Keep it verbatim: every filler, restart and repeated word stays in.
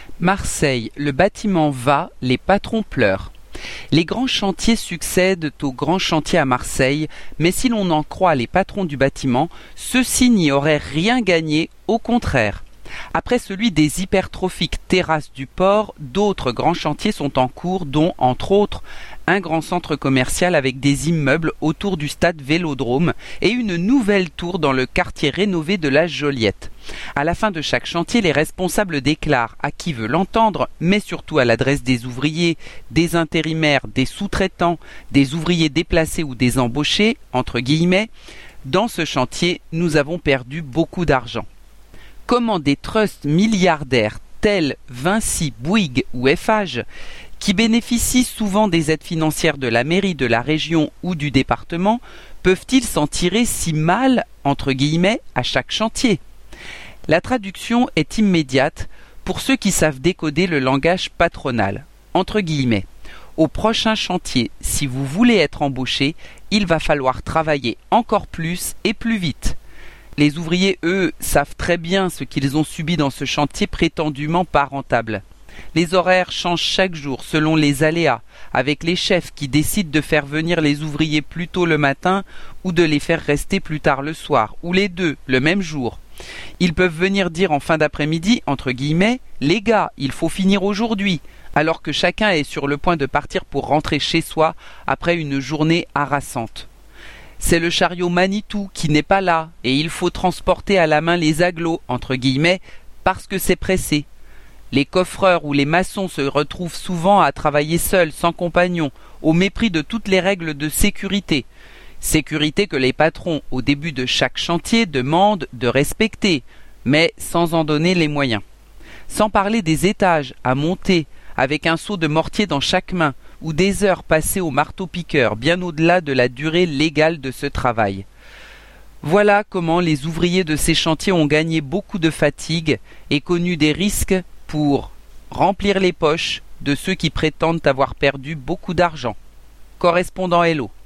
Marseille, le bâtiment va, les patrons pleurent. Les grands chantiers succèdent aux grands chantiers à Marseille, mais si l'on en croit les patrons du bâtiment, ceux-ci n'y auraient rien gagné, au contraire. Après celui des hypertrophiques terrasses du port, d'autres grands chantiers sont en cours, dont, entre autres, un grand centre commercial avec des immeubles autour du stade Vélodrome et une nouvelle tour dans le quartier rénové de la Joliette. À la fin de chaque chantier, les responsables déclarent à qui veut l'entendre, mais surtout à l'adresse des ouvriers, des intérimaires, des sous-traitants, des ouvriers déplacés ou des embauchés, entre guillemets, dans ce chantier, nous avons perdu beaucoup d'argent. Comment des trusts milliardaires tels Vinci, Bouygues ou Eiffage, qui bénéficient souvent des aides financières de la mairie, de la région ou du département, peuvent-ils s'en tirer si mal, entre guillemets, à chaque chantier? La traduction est immédiate pour ceux qui savent décoder le langage patronal. Entre guillemets, au prochain chantier, si vous voulez être embauché, il va falloir travailler encore plus et plus vite. Les ouvriers, eux, savent très bien ce qu'ils ont subi dans ce chantier prétendument pas rentable. Les horaires changent chaque jour selon les aléas, avec les chefs qui décident de faire venir les ouvriers plus tôt le matin ou de les faire rester plus tard le soir, ou les deux, le même jour. Ils peuvent venir dire en fin d'après-midi, entre guillemets, « Les gars, il faut finir aujourd'hui », alors que chacun est sur le point de partir pour rentrer chez soi après une journée harassante. C'est le chariot Manitou qui n'est pas là, et il faut transporter à la main les agglos, entre guillemets, parce que c'est pressé. Les coffreurs ou les maçons se retrouvent souvent à travailler seuls, sans compagnon, au mépris de toutes les règles de sécurité. Sécurité que les patrons, au début de chaque chantier, demandent de respecter, mais sans en donner les moyens. Sans parler des étages à monter, avec un seau de mortier dans chaque main, ou des heures passées au marteau-piqueur, bien au-delà de la durée légale de ce travail. Voilà comment les ouvriers de ces chantiers ont gagné beaucoup de fatigue et connu des risques pour remplir les poches de ceux qui prétendent avoir perdu beaucoup d'argent. Correspondant Hello.